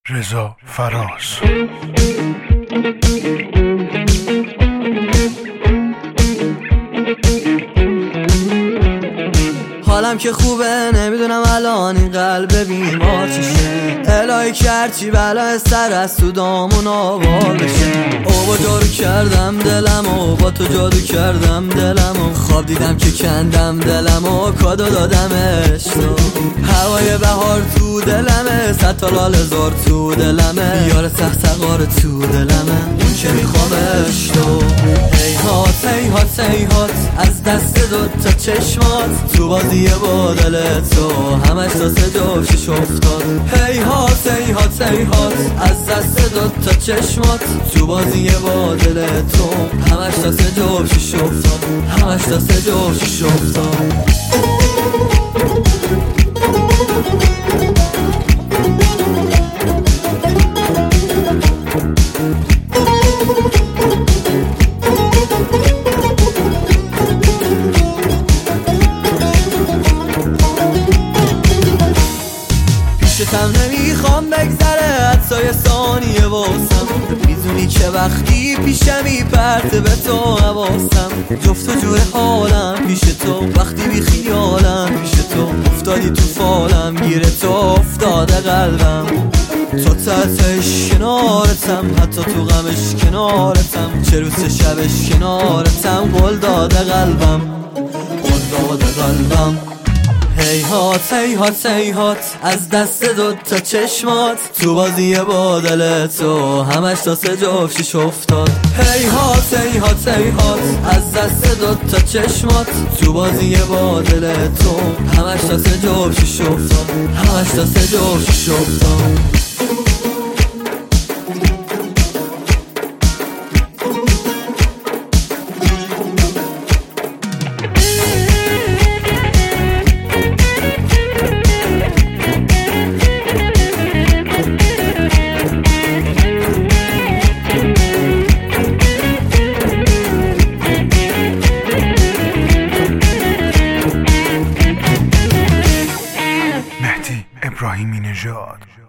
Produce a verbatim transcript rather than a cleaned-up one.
رضا فراز. حالم که خوبه، نمیدونم الان این قلب بیمار چشه. الهی کرد چی بلا سر از تو دامون آوار بشه. او با جارو کردم دلم و با تو جادو کردم دلم و خواب دیدم که کندم دلم و کادو دادمش تو. هوای بهار تو دلمه، صد تا لال زار تو دلمه، یار سقسقار تو دلمه، اون که میخوامش تو. هیهات هیهات هیهات از دست دوتا چشمات، تو بازی با دل تو همش تا سه جفشش افتاد. هیهات هیهات هیهات از دست دوتا چشمات، تو بازی با دل تو همش تا سه جفشش افتاد، همش تا سه جفشش افتاد. پیشتم نمیخوام بگذره حتی ثانیه واسم، میدونی که وقتی پیشمی پرته به تو حواسم. جفت و جور حالم پیش تو، وقتی بی خیالم پیش تو، افتادی تو فالم، گیره تو افتاده قلبم. تو تحتش کنارتم، حتی تو غمش کنارتم، چه روز شبش کنارتم، قول داده قلبم، قول داده قلبم. هیهات هیهات هیهات از دست دوتا چشمات، تو بازی با دل تو همش تا سه جفشش افتاد. هیهات هیهات هیهات از دست دوتا چشمات، تو بازی با دل تو همش تا سه جفشش افتاد، همش تا سه جفشش افتاد. مهدی ابراهیمی نژاد.